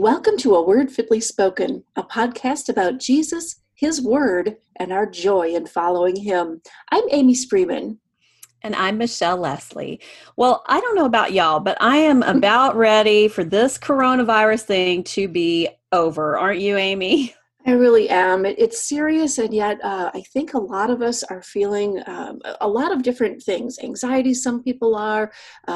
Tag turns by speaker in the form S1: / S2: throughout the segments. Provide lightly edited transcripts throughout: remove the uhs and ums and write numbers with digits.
S1: Welcome to A Word Fitly Spoken, a podcast about Jesus, His Word, and our joy in following Him. I'm Amy Spreeman.
S2: And I'm Michelle Leslie. Well, I don't know about y'all, but I am about ready for this coronavirus thing to be over. Aren't you, Amy?
S1: I really am. It's serious, and yet I think a lot of us are feeling a lot of different things. Anxiety, some people are,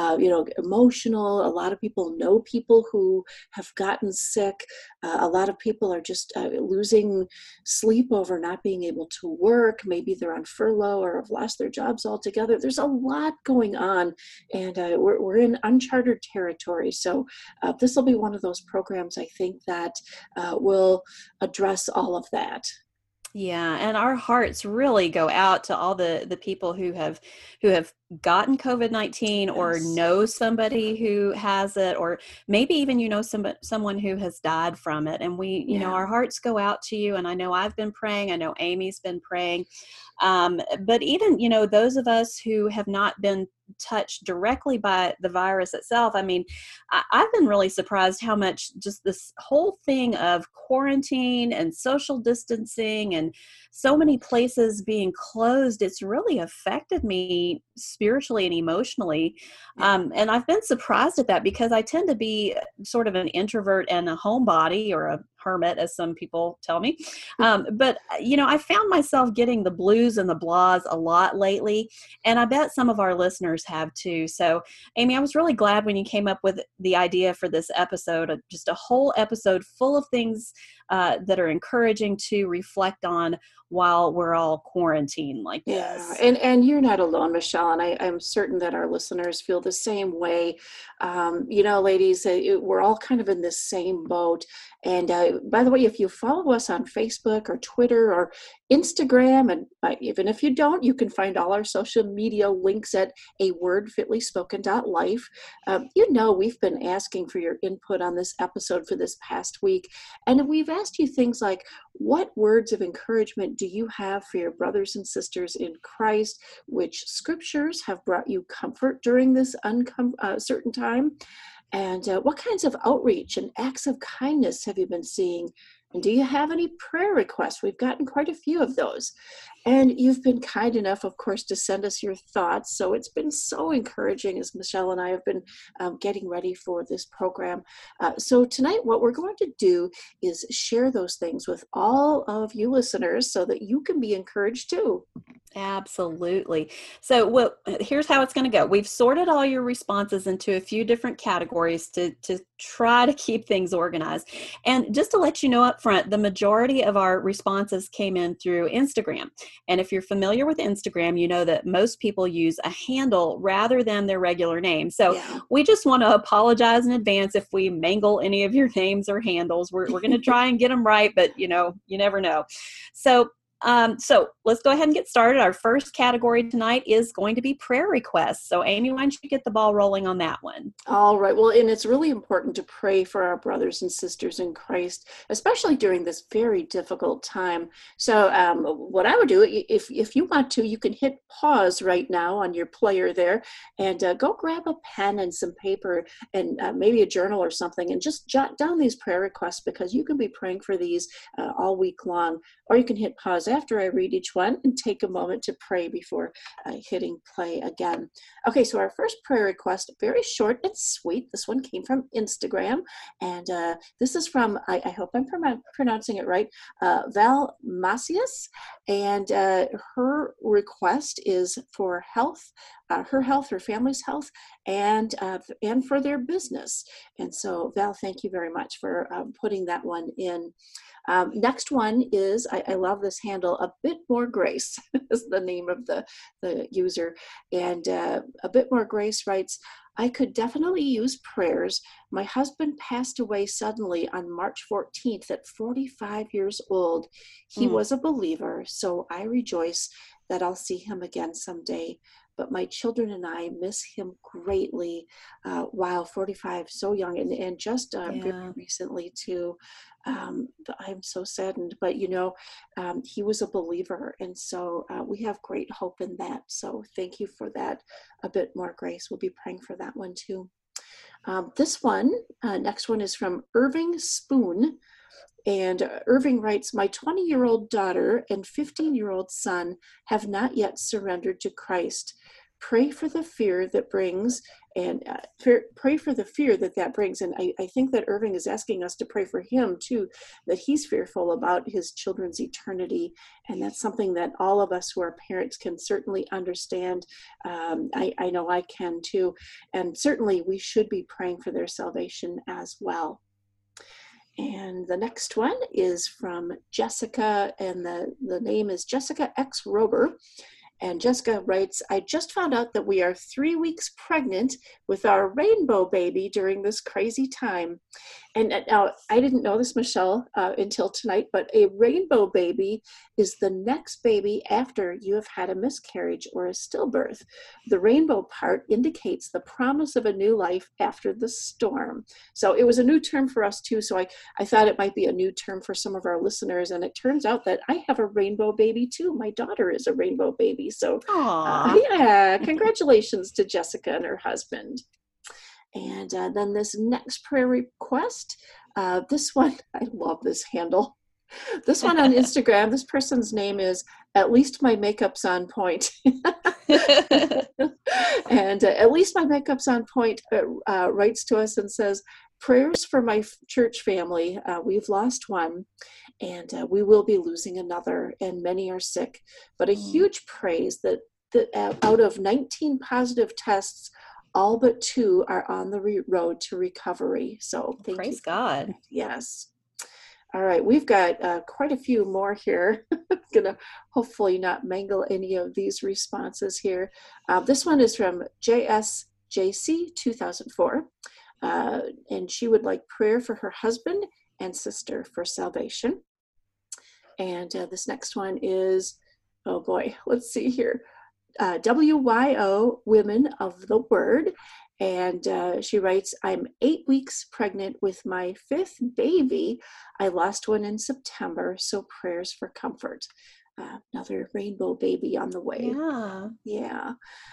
S1: emotional. A lot of people know people who have gotten sick. A lot of people are just losing sleep over not being able to work. Maybe they're on furlough or have lost their jobs altogether. There's a lot going on, and we're in uncharted territory. So this will be one of those programs, I think, that will address all of that.
S2: Yeah, and our hearts really go out to all the people who have gotten COVID-19 or
S1: Yes.
S2: know somebody who has it, or maybe even someone who has died from it. And
S1: Yeah.
S2: our hearts go out to you. And I know I've been praying. I know Amy's been praying. But even those of us who have not been touched directly by the virus itself. I mean, I've been really surprised how much just this whole thing of quarantine and social distancing and so many places being closed, it's really affected me spiritually and emotionally.
S1: Yeah.
S2: And I've been surprised at that because I tend to be sort of an introvert and a homebody, or a hermit, as some people tell me. But I found myself getting the blues and the blahs a lot lately. And I bet some of our listeners have too. So, Amy, I was really glad when you came up with the idea for this episode, just a whole episode full of things that are encouraging to reflect on while we're all quarantined like
S1: Yeah,
S2: this.
S1: and you're not alone, Michelle, and I'm certain that our listeners feel the same way. Ladies, we're all kind of in this same boat. And by the way, if you follow us on Facebook or Twitter or Instagram, and even if you don't, you can find all our social media links at awordfitlyspoken.life. We've been asking for your input on this episode for this past week, and we've asked you things like, what words of encouragement do you have for your brothers and sisters in Christ? Which scriptures have brought you comfort during this uncertain time? And what kinds of outreach and acts of kindness have you been seeing? And do you have any prayer requests? We've gotten quite a few of those. And you've been kind enough, of course, to send us your thoughts. So it's been so encouraging as Michelle and I have been getting ready for this program. So tonight, what we're going to do is share those things with all of you listeners so that you can be encouraged too.
S2: Absolutely. So, here's how it's going to go. We've sorted all your responses into a few different categories to try to keep things organized. And just to let you know up front, the majority of our responses came in through Instagram. And if you're familiar with Instagram, you know that most people use a handle rather than their regular name. So
S1: Yeah.
S2: we just want to apologize in advance if we mangle any of your names or handles. We're going to try and get them right, but you never know. So let's go ahead and get started. Our first category tonight is going to be prayer requests. So Amy, why don't you get the ball rolling on that one?
S1: All right. Well, and it's really important to pray for our brothers and sisters in Christ, especially during this very difficult time. So what I would do, if you want to, you can hit pause right now on your player there and go grab a pen and some paper and maybe a journal or something and just jot down these prayer requests, because you can be praying for these all week long. Or you can hit pause after I read each one and take a moment to pray before hitting play again. Okay, so our first prayer request, very short and sweet. This one came from Instagram, and this is from, I hope I'm pronouncing it right, Val Macias, and her request is for health, her family's health, and for their business. And so, Val, thank you very much for putting that one in. Next one is, I love this handle, A Bit More Grace is the name of the user. And A Bit More Grace writes, I could definitely use prayers. My husband passed away suddenly on March 14th at 45 years old. He was a believer, so I rejoice that I'll see him again someday. But my children and I miss him greatly. Wow, 45, so young, and just very recently too. I'm so saddened, but he was a believer, and so we have great hope in that. So thank you for that. A Bit More Grace. We'll be praying for that one too. This one, next one is from Irving Spoon. And Irving writes, my 20-year-old daughter and 15-year-old son have not yet surrendered to Christ. Pray for the fear that brings, and pray for the fear that brings. And I think that Irving is asking us to pray for him too, that he's fearful about his children's eternity. And that's something that all of us who are parents can certainly understand. I know I can too. And certainly we should be praying for their salvation as well. And the next one is from Jessica, and the name is Jessica X. Rober. And Jessica writes, I just found out that we are 3 weeks pregnant with our rainbow baby during this crazy time. And now, I didn't know this, Michelle, until tonight, but a rainbow baby is the next baby after you have had a miscarriage or a stillbirth. The rainbow part indicates the promise of a new life after the storm. So it was a new term for us too. So I thought it might be a new term for some of our listeners. And it turns out that I have a rainbow baby too. My daughter is a rainbow baby. So yeah, congratulations to Jessica and her husband. And then this next prayer request, this one, I love this handle. This one on Instagram, this person's name is At Least My Makeup's on Point. And At Least My Makeup's on Point writes to us and says, prayers for my church family. We've lost one, and we will be losing another, and many are sick. But a huge praise that out of 19 positive tests, all but 2 are on the road to recovery. So
S2: praise God.
S1: Yes. All right. We've got quite a few more here. I'm going to hopefully not mangle any of these responses here. This one is from JSJC 2004. And she would like prayer for her husband and sister for salvation. And this next one is, oh boy, let's see here. WYO, Women of the Word. And she writes, I'm 8 weeks pregnant with my 5th baby. I lost one in September, so prayers for comfort. Another rainbow baby on the way. Yeah.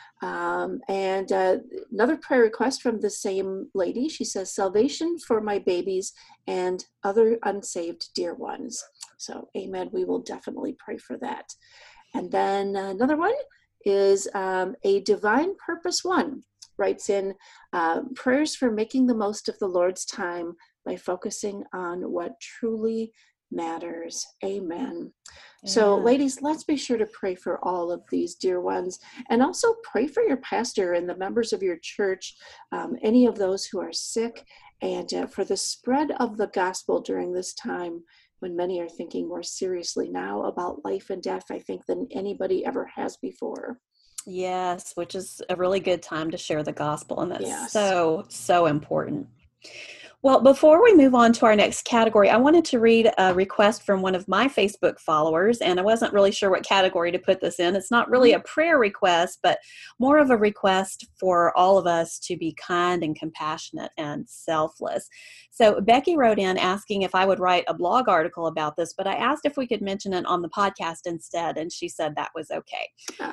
S1: And another prayer request from the same lady. She says, salvation for my babies and other unsaved dear ones. So amen. We will definitely pray for that. And then another one is a Divine Purpose One, writes in prayers for making the most of the Lord's time by focusing on what truly matters. Amen. So ladies, let's be sure to pray for all of these dear ones, and also pray for your pastor and the members of your church, any of those who are sick, and for the spread of the gospel during this time when many are thinking more seriously now about life and death, I think, than anybody ever has before.
S2: Yes, which is a really good time to share the gospel, and that's so important. Well, before we move on to our next category, I wanted to read a request from one of my Facebook followers, and I wasn't really sure what category to put this in. It's not really a prayer request, but more of a request for all of us to be kind and compassionate and selfless. So Becky wrote in asking if I would write a blog article about this, but I asked if we could mention it on the podcast instead, and she said that was okay.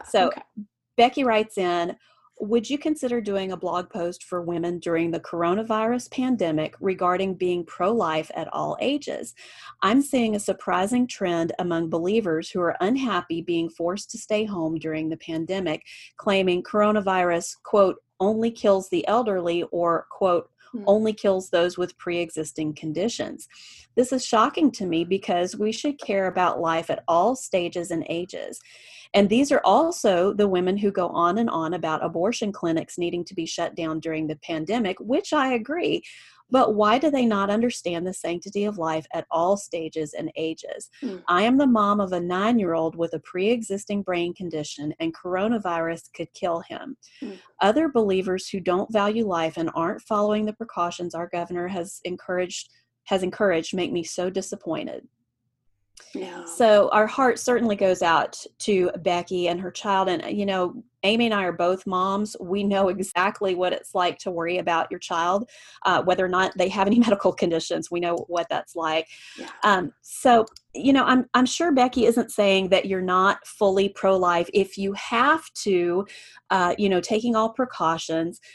S2: Becky writes in, would you consider doing a blog post for women during the coronavirus pandemic regarding being pro-life at all ages? I'm seeing a surprising trend among believers who are unhappy being forced to stay home during the pandemic, claiming coronavirus, quote, only kills the elderly, or, quote, only kills those with pre-existing conditions. This is shocking to me because we should care about life at all stages and ages. And these are also the women who go on and on about abortion clinics needing to be shut down during the pandemic, which I agree. But why do they not understand the sanctity of life at all stages and ages? I am the mom of a 9-year-old with a pre-existing brain condition, and coronavirus could kill him. Other believers who don't value life and aren't following the precautions our governor has encouraged make me so disappointed. Yeah. So our heart certainly goes out to Becky and her child. And, you know, Amy and I are both moms. We know exactly what it's like to worry about your child, whether or not they have any medical conditions. We know what that's like. Yeah. So, you know, I'm sure Becky isn't saying that you're not fully pro-life if you have to, you know, taking all precautions.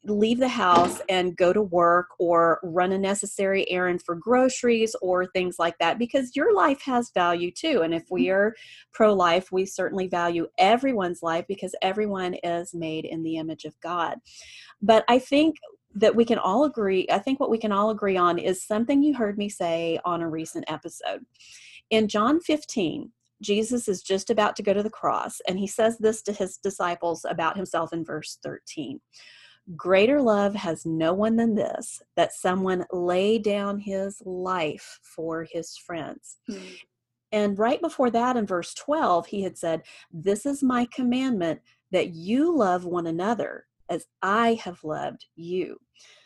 S2: leave the house and go to work or run a necessary errand for groceries or things like that, because your life has value too. And if we are pro-life, we certainly value everyone's life because everyone is made in the image of God. But I think that we can all agree, I think what we can all agree on is something you heard me say on a recent episode. In John 15, Jesus is just about to go to the cross, and he says this to his disciples about himself in verse 13. Greater love has no one than this, that someone lay down his life for his friends.
S1: Mm.
S2: And right before that, in verse 12, he had said, this is my commandment, that you love one another as I have loved you.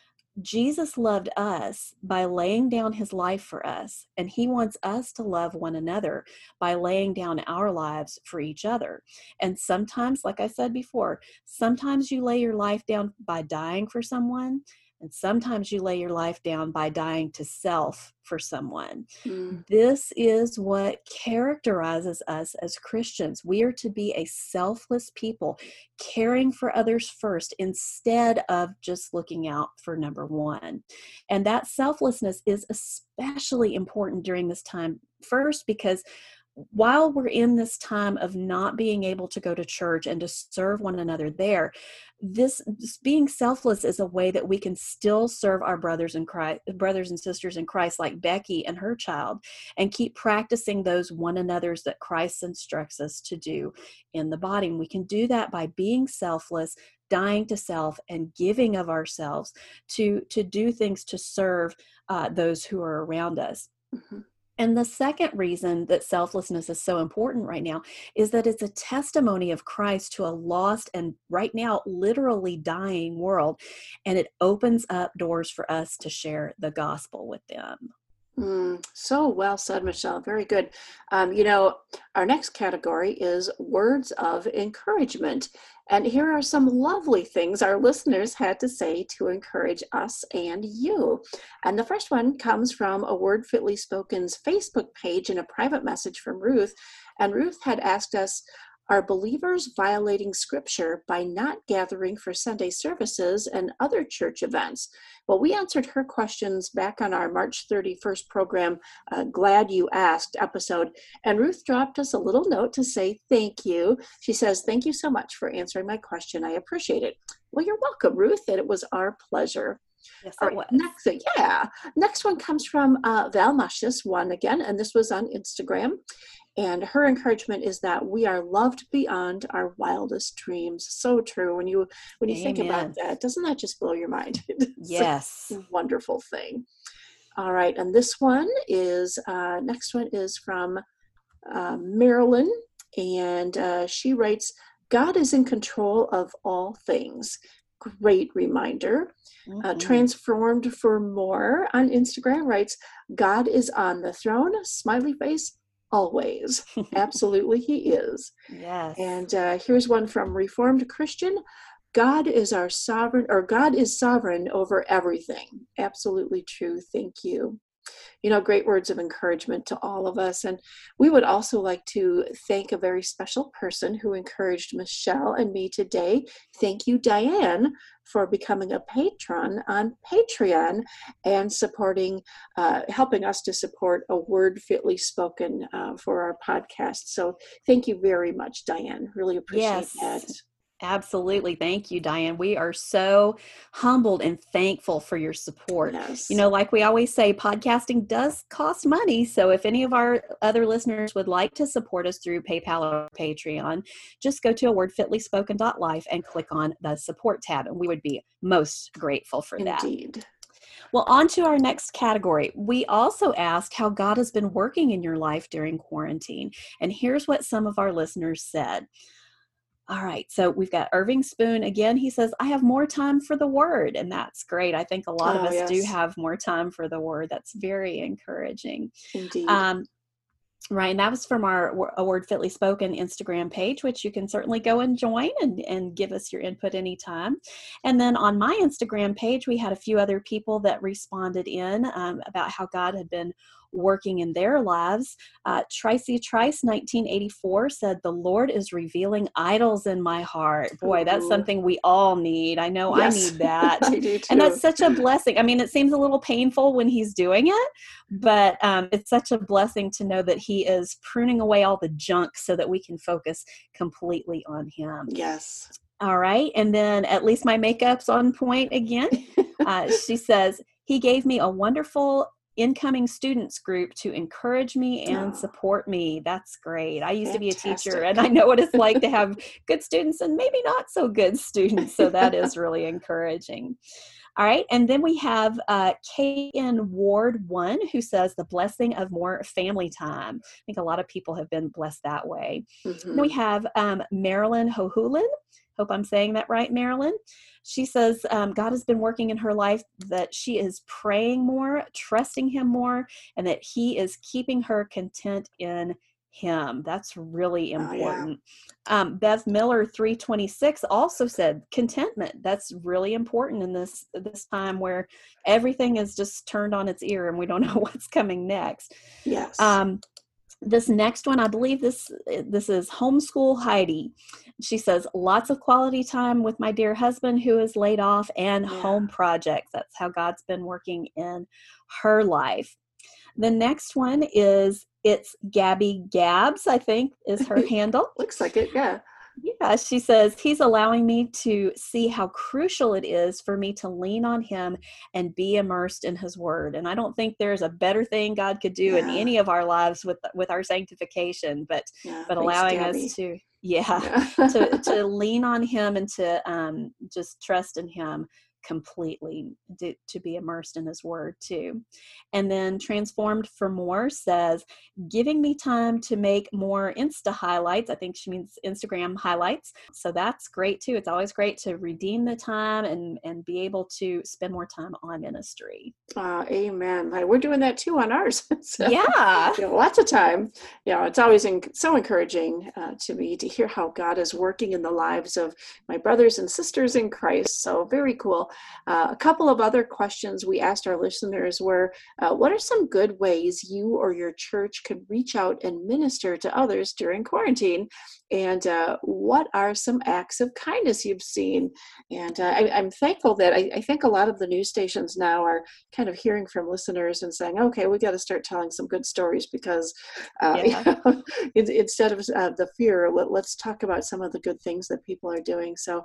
S2: Jesus loved us by laying down his life for us, and he wants us to love one another by laying down our lives for each other. And sometimes, like I said before, sometimes you lay your life down by dying for someone, and sometimes you lay your life down by dying to self for someone.
S1: Mm.
S2: This is what characterizes us as Christians. We are to be a selfless people, caring for others first instead of just looking out for number one. And that selflessness is especially important during this time. First, because while we're in this time of not being able to go to church and to serve one another there, this being selfless is a way that we can still serve our brothers and sisters in Christ, like Becky and her child, and keep practicing those one another's that Christ instructs us to do in the body. And we can do that by being selfless, dying to self, and giving of ourselves to do things to serve those who are around us.
S1: Mm-hmm.
S2: And the second reason that selflessness is so important right now is that it's a testimony of Christ to a lost and right now literally dying world. And it opens up doors for us to share the gospel with them.
S1: So well said, Michelle. Very good. Our next category is words of encouragement. And here are some lovely things our listeners had to say to encourage us and you. And the first one comes from A Word Fitly Spoken's Facebook page in a private message from Ruth. And Ruth had asked us, are believers violating scripture by not gathering for Sunday services and other church events? Well, we answered her questions back on our March 31st program, Glad You Asked episode. And Ruth dropped us a little note to say thank you. She says, thank you so much for answering my question. I appreciate it. Well, you're welcome, Ruth, and it was our pleasure.
S2: Yes,
S1: All right, next one comes from Val Mashis, one again, and this was on Instagram. And her encouragement is that we are loved beyond our wildest dreams. So true. When you think about that, doesn't that just blow your mind?
S2: Yes.
S1: A wonderful thing. All right. And this one is, next one is from Marilyn. And she writes, God is in control of all things. Great reminder.
S2: Mm-hmm.
S1: Transformed for More on Instagram writes, God is on the throne, smiley face, always. Absolutely, he is.
S2: Yes.
S1: And here's one from Reformed Christian. God is sovereign over everything. Absolutely true. Thank you. Great words of encouragement to all of us. And we would also like to thank a very special person who encouraged Michelle and me today. Thank you, Diane, for becoming a patron on Patreon and helping us to support A Word Fitly Spoken for our podcast. So thank you very much, Diane. Really appreciate that.
S2: Absolutely. Thank you, Diane. We are so humbled and thankful for your support.
S1: Yes.
S2: Like we always say, podcasting does cost money. So if any of our other listeners would like to support us through PayPal or Patreon, just go to awordfitlyspoken.life and click on the support tab. And we would be most grateful for that.
S1: Indeed.
S2: Well, on to our next category. We also asked how God has been working in your life during quarantine. And here's what some of our listeners said. All right. So we've got Irving Spoon. Again, he says, I have more time for the word. And that's great. I think a lot of us do have more time for the word. That's very encouraging.
S1: Indeed.
S2: Right. And that was from our A Word Fitly Spoken Instagram page, which you can certainly go and join and give us your input anytime. And then on my Instagram page, we had a few other people that responded in about how God had been working in their lives. Tracy Trice, 1984, said, "The Lord is revealing idols in my heart." Boy, that's
S1: Ooh.
S2: something we all need. I know I
S1: Yes,
S2: need that.
S1: I do
S2: And
S1: too.
S2: that's such a blessing. I mean, it seems a little painful when he's doing it, but it's such a blessing to know that he is pruning away all the junk so that we can focus completely on him.
S1: Yes.
S2: All right. And then at least my makeup's on point again. She says, "He gave me a wonderful incoming students group to encourage me and
S1: Oh,
S2: support me." That's great. I used to be a teacher and
S1: fantastic.
S2: I know what it's like to have good students and maybe not so good students. So that is really encouraging. All right. And then we have KN Ward 1, who says, "The blessing of more family time." I think a lot of people have been blessed that way. Then we
S1: Hmm.
S2: have Marilyn Hohulin. Hope I'm saying that right, Marilyn. She says God has been working in her life, that she is praying more, trusting him more, and that he is keeping her content in him. That's really
S1: Oh, yeah.
S2: important. Bev Miller 326 also said contentment. That's really important in this time where everything is just turned on its ear and we don't know what's coming next.
S1: Yes.
S2: Um, this next one, I believe this is Homeschool Heidi. She says, "Lots of quality time with my dear husband who is laid off, and
S1: Yeah.
S2: home projects." That's how God's been working in her life. The next one is, it's Gabby Gabs, I think is her handle.
S1: Looks like it. Yeah.
S2: Yeah, she says, "He's allowing me to see how crucial it is for me to lean on him and be immersed in his word." And I don't think there's a better thing God could do in
S1: Yeah.
S2: any of our lives with our sanctification,
S1: Yeah.
S2: but
S1: Thanks,
S2: allowing us
S1: Gabby.
S2: to, yeah,
S1: Yeah.
S2: to lean on him and to just trust in him completely, to be immersed in his word too. And then Transformed for More says, "Giving me time to make more Insta highlights." I think she means Instagram highlights. So that's great too. It's always great to redeem the time and be able to spend more time on ministry.
S1: Amen. We're doing that too on ours. So,
S2: Yeah.
S1: lots of time. It's always so encouraging to me to hear how God is working in the lives of my brothers and sisters in Christ. So very cool. A couple of other questions we asked our listeners were, what are some good ways you or your church could reach out and minister to others during quarantine? And what are some acts of kindness you've seen? And I'm thankful that I think a lot of the news stations now are kind of hearing from listeners and saying, okay, we got to start telling some good stories because
S2: Yeah.
S1: instead of the fear, let's talk about some of the good things that people are doing. So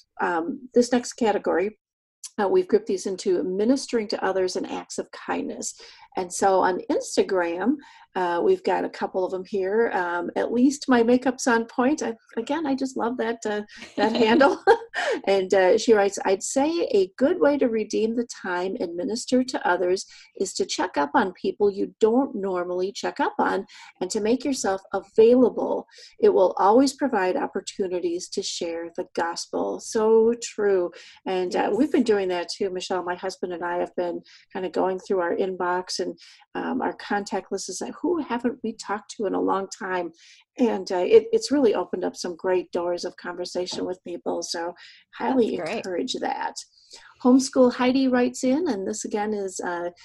S1: this next category, we've grouped these into ministering to others and acts of kindness. And so on Instagram, we've got a couple of them here. At least my makeup's on point. I just love that handle. And she writes, "I'd say a good way to redeem the time and minister to others is to check up on people you don't normally check up on and to make yourself available. It will always provide opportunities to share the gospel." So true. And we've
S2: Yes.
S1: been doing that too, Michelle. My husband and I have been kind of going through our inbox and our contact list is like, who haven't we talked to in a long time? And it's really opened up some great doors of conversation with people. So
S2: That's
S1: highly
S2: great.
S1: encourage that. Homeschool Heidi writes in, and this again is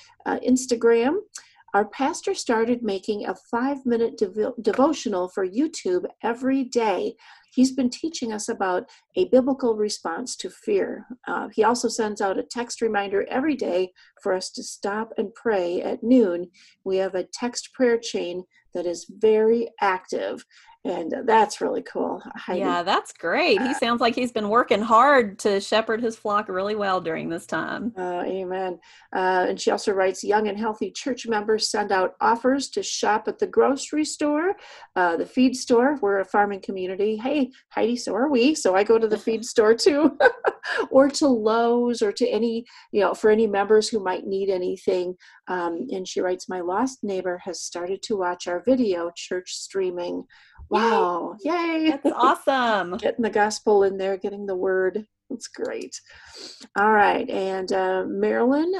S1: Instagram. "Our pastor started making a 5-minute devotional for YouTube every day. He's been teaching us about a biblical response to fear. He also sends out a text reminder every day for us to stop and pray at noon. We have a text prayer chain that is very active." And that's really cool,
S2: Yeah,
S1: Heidi.
S2: that's great. He sounds like he's been working hard to shepherd his flock really well during this time.
S1: Amen. And she also writes, "Young and healthy church members send out offers to shop at the grocery store, the feed store. We're a farming community. Hey, Heidi, so are we. So I go to the feed store too, or to Lowe's, or to any, for any members who might need anything." And she writes, "My lost neighbor has started to watch our video church streaming."
S2: Yay,
S1: Wow. Yay.
S2: that's awesome.
S1: Getting the gospel in there, getting the word. That's great. All right. And Marilyn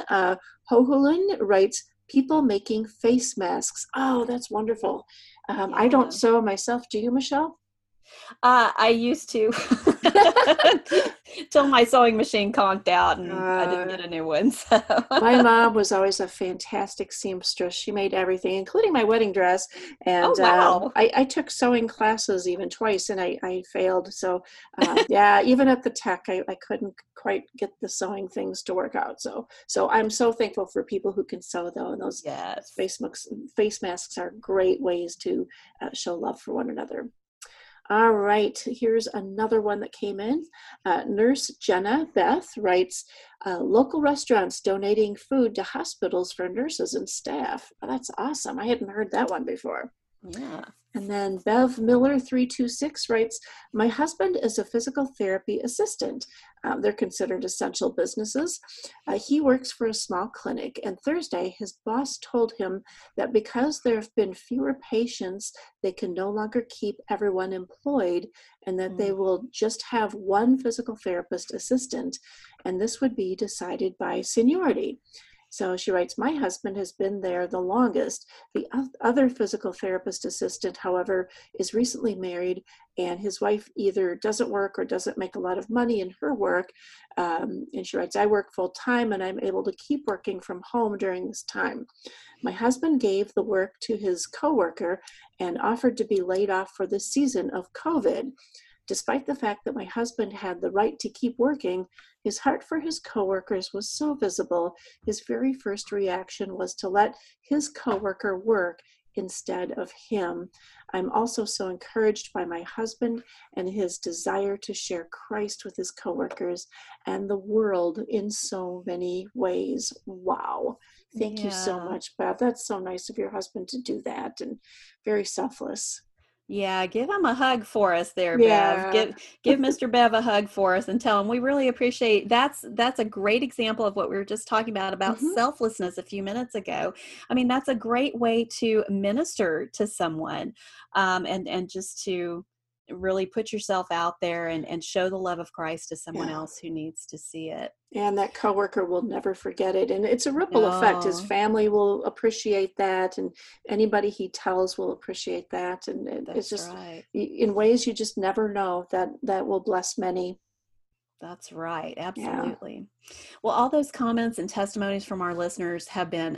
S1: Hohulin writes, "People making face masks." Oh, that's wonderful. I don't
S2: Yeah.
S1: sew myself. Do you, Michelle?
S2: I used to. till my sewing machine conked out and I didn't
S1: Uh,
S2: get a new one. So
S1: My mom was always a fantastic seamstress. She made everything, including my wedding dress. And
S2: oh wow.
S1: I took sewing classes even twice, and I failed. So yeah, even at the tech, I couldn't quite get the sewing things to work out. So I'm so thankful for people who can sew, though. And those
S2: Yes.
S1: face masks are great ways to show love for one another. All right, here's another one that came in. Nurse Jenna Beth writes, local restaurants donating food to hospitals for nurses and staff. Oh, that's awesome. I hadn't heard that one before.
S2: Yeah.
S1: And then Bev Miller 326 writes, my husband is a physical therapy assistant. They're considered essential businesses. He works for a small clinic, and Thursday his boss told him that because there have been fewer patients, they can no longer keep everyone employed, and that they will just have one physical therapist assistant, and this would be decided by seniority. So she writes, my husband has been there the longest. The other physical therapist assistant, however, is recently married, and his wife either doesn't work or doesn't make a lot of money in her work. And she writes, I work full time and I'm able to keep working from home during this time. My husband gave the work to his coworker and offered to be laid off for the season of COVID. Despite the fact that my husband had the right to keep working, his heart for his coworkers was so visible, his very first reaction was to let his coworker work instead of him. I'm also so encouraged by my husband and his desire to share Christ with his coworkers and the world in so many ways. Wow. Thank you so
S2: Yeah.
S1: much, Beth. That's so nice of your husband to do that, and very selfless.
S2: Yeah, give him a hug for us there, Bev.
S1: Yeah.
S2: Give Mr. Bev a hug for us and tell him we really appreciate that's a great example of what we were just talking about
S1: Mhm.
S2: selflessness a few minutes ago. I mean, that's a great way to minister to someone, and just to really put yourself out there and show the love of Christ to someone
S1: Yeah.
S2: else who needs to see it.
S1: And that coworker will never forget it. And it's a ripple effect. His
S2: No,
S1: family will appreciate that, and anybody he tells will appreciate that. And it's
S2: that's
S1: just
S2: right.
S1: in ways you just never know that will bless many.
S2: That's right.
S1: Yeah.
S2: Absolutely. Well, all those comments and testimonies from our listeners have been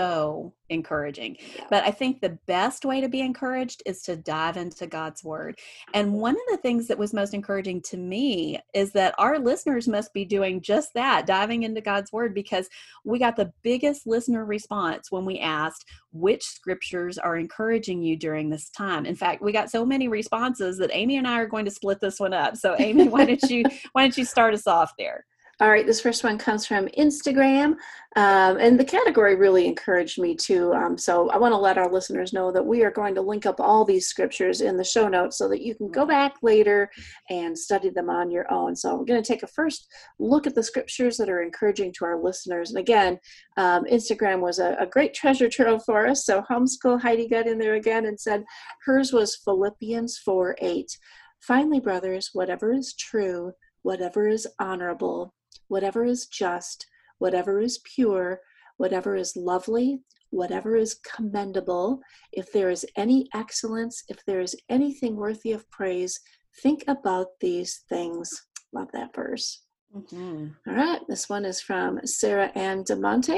S2: so encouraging.
S1: Yeah.
S2: But I think the best way to be encouraged is to dive into God's word. And one of the things that was most encouraging to me is that our listeners must be doing just that, diving into God's word, because we got the biggest listener response when we asked which scriptures are encouraging you during this time. In fact, we got so many responses that Amy and I are going to split this one up. So Amy, why don't you start us off there?
S1: All right, this first one comes from Instagram, and the category really encouraged me too. So I want to let our listeners know that we are going to link up all these scriptures in the show notes so that you can go back later and study them on your own. So we're going to take a first look at the scriptures that are encouraging to our listeners. And again, Instagram was a great treasure trove for us. So Homeschool Heidi got in there again and said hers was Philippians 4:8. Finally, brothers, whatever is true, whatever is honorable, whatever is just, whatever is pure, whatever is lovely, whatever is commendable, if there is any excellence, if there is anything worthy of praise, think about these things. Love that verse.
S2: Mm-hmm.
S1: All right, this one is from Sarah Ann DeMonte,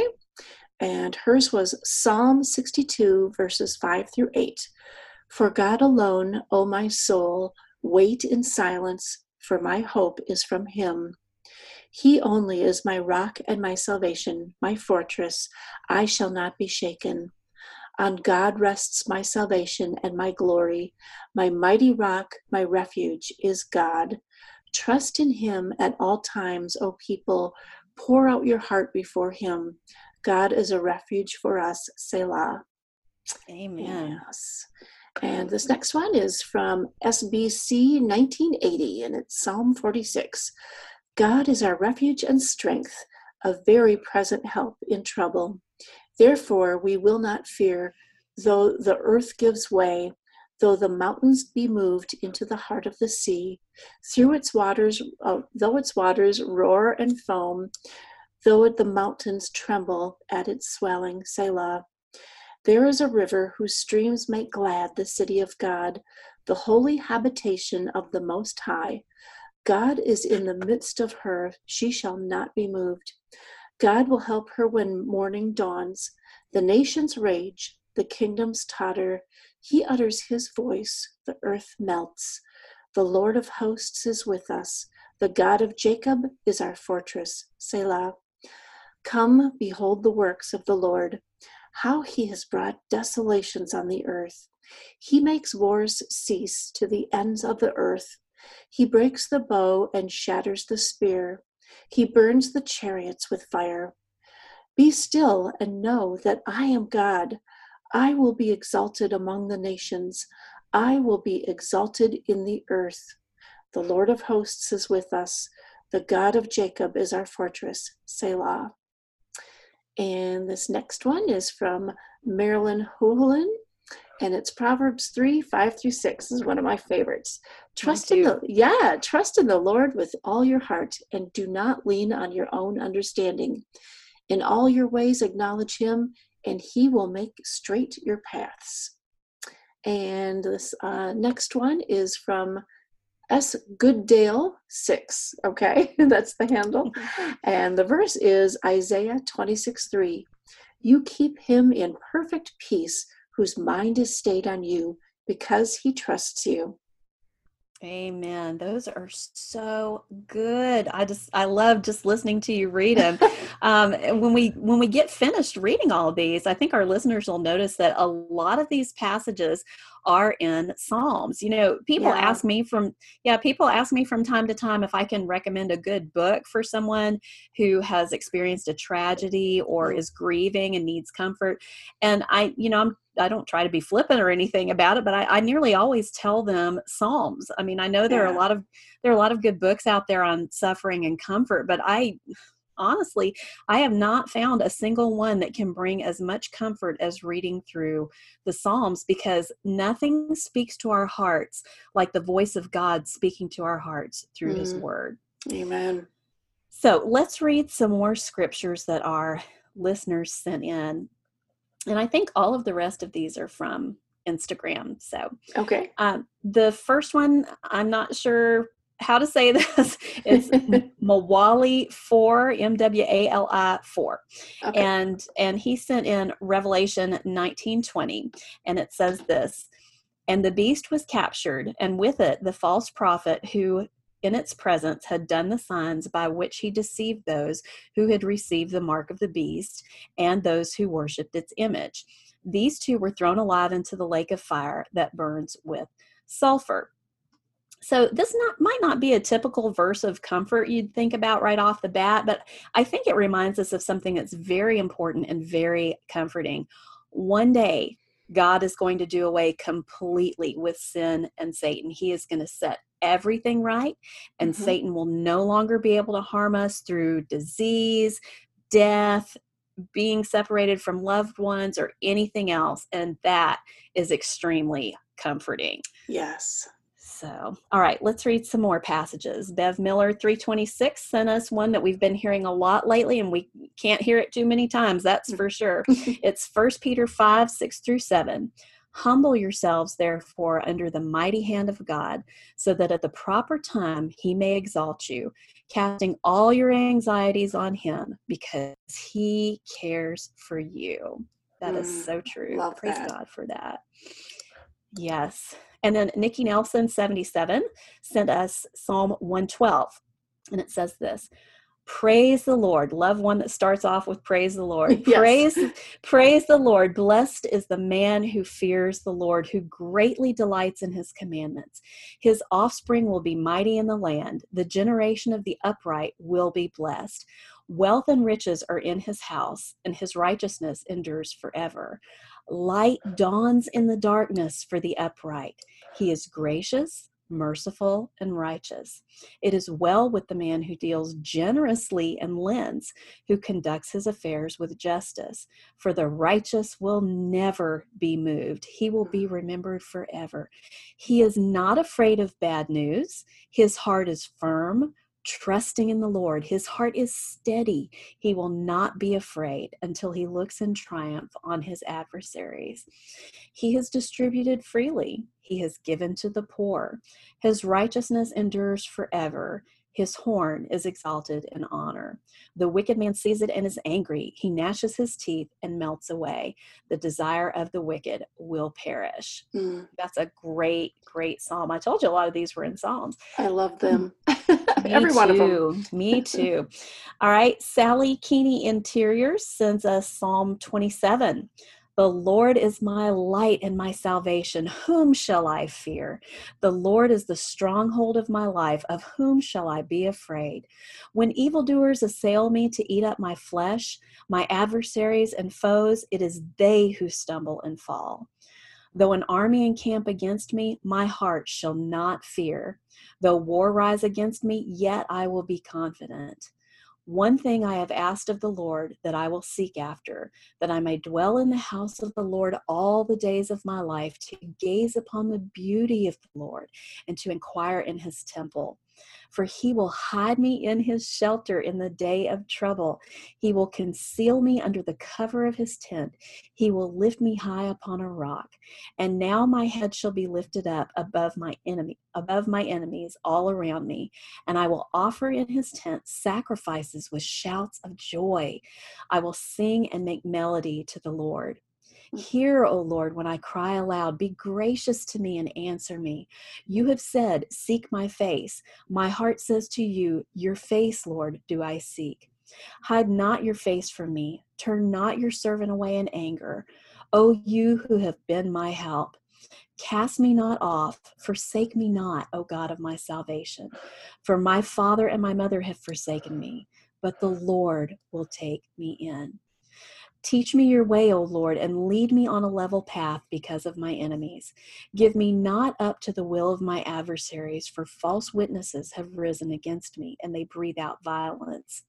S1: and hers was Psalm 62, verses 5-8. For God alone, O my soul, wait in silence, for my hope is from him. He only is my rock and my salvation, my fortress. I shall not be shaken. On God rests my salvation and my glory. My mighty rock, my refuge is God. Trust in him at all times, O people. Pour out your heart before him. God is a refuge for us, Selah.
S2: Amen.
S1: Yes. And this next one is from SBC 1980, and it's Psalm 46. God is our refuge and strength, a very present help in trouble. Therefore, we will not fear, though the earth gives way, though the mountains be moved into the heart of the sea, though its waters roar and foam, though the mountains tremble at its swelling, Selah. There is a river whose streams make glad the city of God, the holy habitation of the Most High. God is in the midst of her. She shall not be moved. God will help her when morning dawns. The nations rage, the kingdoms totter. He utters his voice, the earth melts. The Lord of hosts is with us. The God of Jacob is our fortress. Selah. Come, behold the works of the Lord, how he has brought desolations on the earth. He makes wars cease to the ends of the earth. He breaks the bow and shatters the spear. He burns the chariots with fire. Be still and know that I am God. I will be exalted among the nations. I will be exalted in the earth. The Lord of hosts is with us. The God of Jacob is our fortress. Selah. And this next one is from Marilyn Houlihan, and it's Proverbs 3:5-6. This is one of my favorites. Trust in the Lord with all your heart, and do not lean on your own understanding. In all your ways acknowledge him, and he will make straight your paths. And this next one is from S. Goodale 6. Okay, that's the handle. And the verse is Isaiah 26:3. You keep him in perfect peace, whose mind is stayed on you, because he trusts you.
S2: Amen. Those are so good. I love just listening to you read them. When we get finished reading all of these, I think our listeners will notice that a lot of these passages are in Psalms. You know, people ask me from time to time if I can recommend a good book for someone who has experienced a tragedy or is grieving and needs comfort. And I don't try to be flippant or anything about it, but I nearly always tell them Psalms. I mean, I know there are a lot of good books out there on suffering and comfort, but honestly, I have not found a single one that can bring as much comfort as reading through the Psalms, because nothing speaks to our hearts like the voice of God speaking to our hearts through his word.
S1: Amen.
S2: So let's read some more scriptures that our listeners sent in. And I think all of the rest of these are from Instagram. So,
S1: okay.
S2: The first one, I'm not sure how to say this. It's Mwali 4, Mwali 4. Okay. And he sent in Revelation 19:20, and it says this: and the beast was captured, and with it the false prophet who in its presence had done the signs by which he deceived those who had received the mark of the beast and those who worshipped its image. These two were thrown alive into the lake of fire that burns with sulfur. So this might not be a typical verse of comfort you'd think about right off the bat, but I think it reminds us of something that's very important and very comforting. One day, God is going to do away completely with sin and Satan. He is going to set everything right, and Satan will no longer be able to harm us through disease, death, being separated from loved ones, or anything else. And that is extremely comforting.
S1: Yes.
S2: So, all right, let's read some more passages. Bev Miller 3:26 sent us one that we've been hearing a lot lately, and we can't hear it too many times, that's for sure. It's 1 Peter 5:6-7. Humble yourselves, therefore, under the mighty hand of God, so that at the proper time he may exalt you, casting all your anxieties on him, because he cares for you. That is so true. Praise God for that. Yes. And then Nikki Nelson 77 sent us Psalm 112, and it says this: praise the Lord. Love one that starts off with praise the Lord. Yes. Praise the Lord. Blessed is the man who fears the Lord, who greatly delights in his commandments. His offspring will be mighty in the land. The generation of the upright will be blessed. Wealth and riches are in his house, and his righteousness endures forever. Light dawns in the darkness for the upright. He is gracious, merciful, and righteous. It is well with the man who deals generously and lends, who conducts his affairs with justice. For the righteous will never be moved. He will be remembered forever. He is not afraid of bad news. His heart is firm, trusting in the Lord. His heart is steady. He will not be afraid until he looks in triumph on his adversaries. He has distributed freely. He has given to the poor. His righteousness endures forever. His horn is exalted in honor. The wicked man sees it and is angry. He gnashes his teeth and melts away. The desire of the wicked will perish. That's a great, great psalm. I told you a lot of these were in Psalms.
S1: I love them.
S2: Every
S1: one of them.
S2: Me too. All right. Sally Keeney Interiors sends us Psalm 27. The Lord is my light and my salvation. Whom shall I fear? The Lord is the stronghold of my life. Of whom shall I be afraid? When evildoers assail me to eat up my flesh, my adversaries and foes, it is they who stumble and fall. Though an army encamp against me, my heart shall not fear. Though war rise against me, yet I will be confident. One thing I have asked of the Lord that I will seek after, that I may dwell in the house of the Lord all the days of my life, to gaze upon the beauty of the Lord and to inquire in his temple. For he will hide me in his shelter in the day of trouble. He will conceal me under the cover of his tent. He will lift me high upon a rock. And now my head shall be lifted up above my enemies all around me. And I will offer in his tent sacrifices with shouts of joy. I will sing and make melody to the Lord. Hear, O Lord, when I cry aloud. Be gracious to me and answer me. You have said, seek my face. My heart says to you, your face, Lord, do I seek. Hide not your face from me. Turn not your servant away in anger. O you who have been my help. Cast me not off. Forsake me not, O God of my salvation. For my father and my mother have forsaken me, but the Lord will take me in. Teach me your way, O Lord, and lead me on a level path because of my enemies. Give me not up to the will of my adversaries, for false witnesses have risen against me, and they breathe out violence.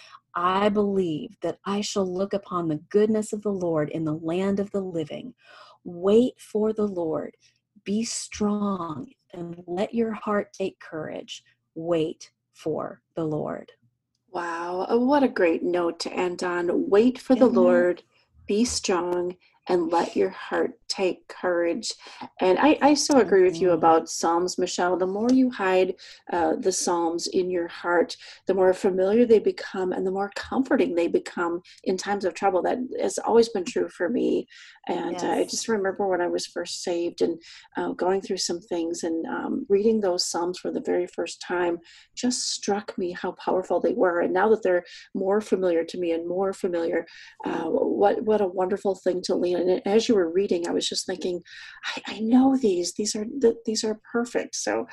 S2: I believe that I shall look upon the goodness of the Lord in the land of the living. Wait for the Lord. Be strong, and let your heart take courage. Wait for the Lord.
S1: Wow, what a great note to end on. Wait for the Lord, be strong, and let your heart take courage. And I so agree with you about Psalms, Michelle. The more you hide the Psalms in your heart, the more familiar they become and the more comforting they become in times of trouble. That has always been true for me. And I just remember when I was first saved and going through some things and reading those Psalms for the very first time just struck me how powerful they were. And now that they're more familiar to me and more familiar, what a wonderful thing to lean. And as you were reading, I was just thinking, I know these are perfect. So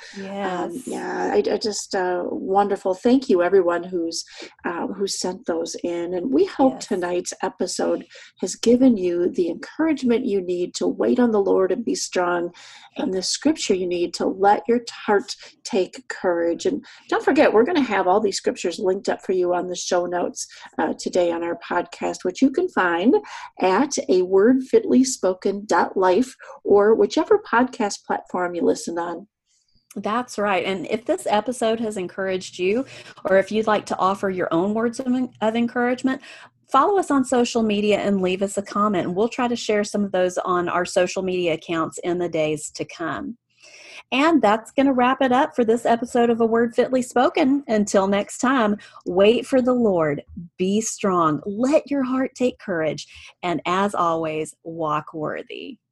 S1: I just wonderful. Thank you everyone who sent those in. And we hope tonight's episode has given you the encouragement you need to wait on the Lord and be strong, and the scripture you need to let your heart take courage. And don't forget, we're going to have all these scriptures linked up for you on the show notes today on our podcast, which you can find at awordfitlyspoken.life or whichever podcast platform you listen on.
S2: That's right. And if this episode has encouraged you, or if you'd like to offer your own words of encouragement, follow us on social media and leave us a comment. And we'll try to share some of those on our social media accounts in the days to come. And that's going to wrap it up for this episode of A Word Fitly Spoken. Until next time, wait for the Lord, be strong, let your heart take courage, and as always, walk worthy.